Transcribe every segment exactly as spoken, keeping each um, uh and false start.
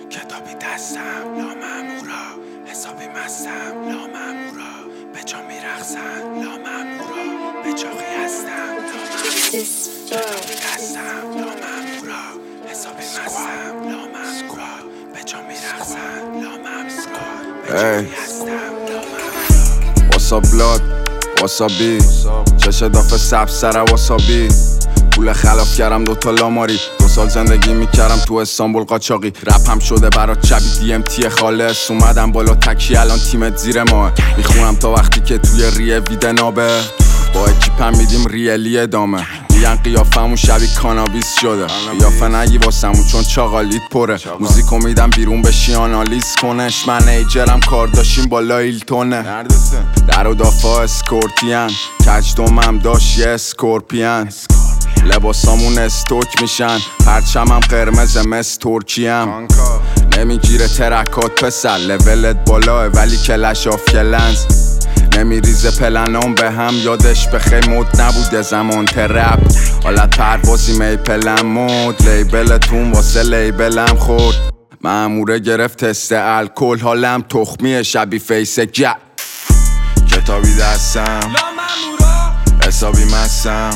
کتابی دستم لا مامورا، حسابی مستم لا مامورا، به جا میرقصن لا مامورا، به چاقی هستم لا مامورا، کتابی دستم لا مامورا، حسابی مستم لا مامورا، به جا میرقصن لا مامورا، به چاقی هستم لا مامورا. واسا بلاد واسا بی چشه دافه سب سره واسابی، پول خلاف کردم دوتا لاماری، دو سال زندگی میکردم تو استانبول قاچاقی، رپ هم شده برات شبی دی ام تی خالص، اومدم بالا تکی الان تیمت زیر ماه، میخونم تا وقتی که توی ریه ویده نابه، با اکیپم میدیم ریلی ادامه، میگن قیافمون شبیه کانابیس شده، قیافه نگی واسمون چون چاقالیت پره، موزیکو میدم بیرون بشی آنالیز کنش، منیجرم کار داشتیم با لایلتونه، در و دافا اسکورتین، کج دومم داشت یه اسکورپین، لباسامون استوک میشن، پرچمم قرمز مس ترکیم، نمیگیره ترکات پسر، لولت بالاه ولی کلش آف کلنز، نمیریزه پلنام به هم، یادش بخیر مود نبوده زمان ترپ، حالت پروازی میپلم مود، لیبلتون واسه لیبلم خورد، ماموره گرفت تست الکل، حالم تخمیه شبی فیس گه، کتابی دستم حسابی مستم،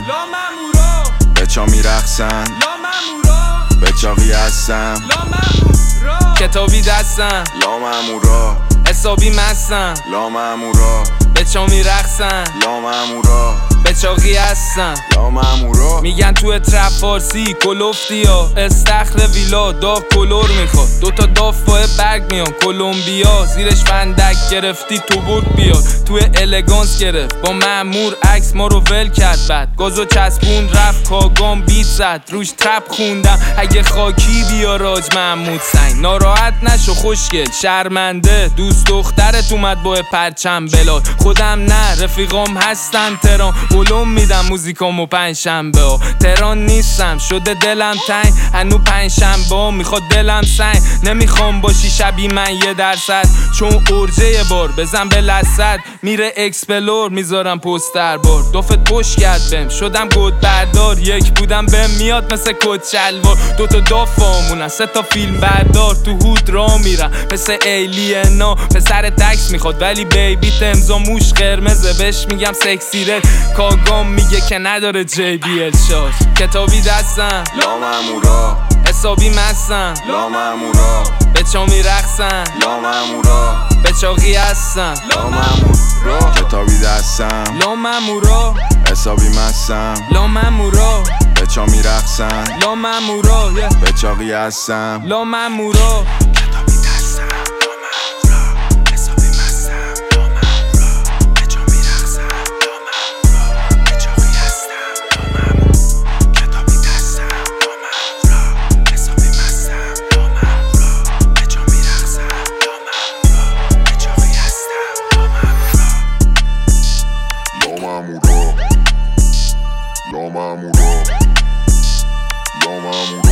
به چا میرقصن به چاقی هستم، کتابی دستم لا مامورا، حسابی مستم لا مامورا، به چا میرقصن لا مامورا، به چاقی هستم لا مامورا. میگن تو ترپ فارسی کلوفتی ها، استخر ویلا دا کلور میخواد، دوتا داف با برگ میان کلمبیا، زیرش فندک گرفتی تو برد بیاد، تو الگانس گرفت با مامور عکس ما رو ول کرد، بعد گازو چسبون رفت کاگام بیت زد، روش ترپ خوندم اگه خاکی بیا راج محمود سنگ، ناراحت نشو خوشگل شرمنده، دوست دخترت اومد با پرچم بلاد، خودم نه رفیقام هستن تران، علوم میدم موزیکامو پنجشنبه ها، تران نیستم شده دلم تنگ، هنو پنجشنبه ها میخواد دلم سنگ، نمیخوام باشی شبی من یه درصد، چون ارجه یه بار بزن به لسد، میره اکسپلور میذارم پوستر بار، دوفت پشت کرد بهم شدم گود بردار، یک بودم بهم میاد مثل کت شلوار، دوتا دافامونن سه تا فیلم بردار، تو هود را میرم مثل ایلینا، پسر تکس میخواد ولی بیبی تمزا موش قرمزه، بهش میگم سکسی رد، کاگام میگه که نداره جی بی ال شارژ، کتابی دستم لا مامورا، حسابی مستم لا مامورا، به چا میرقصن لا مامورا، به چاقی هستم لا مامورا، کتابی دستم لا مامورا، حسابی مستم لا مامورا، به چا میرقصن لا مامورا، به چاقی هستم لا مامورا. کتابی دستم لا مامورا، حسابی مستم لا مامورا، به جا میرقصن لا مامورا، به چاقی هستم لا مامورا، کتابی دستم لا مامورا، حسابی مستم لا مامورا، به جا میرقصن لا مامورا، به چاقی هستم لا مامورا. لا مامورا، لا مامورا، لا مامورا.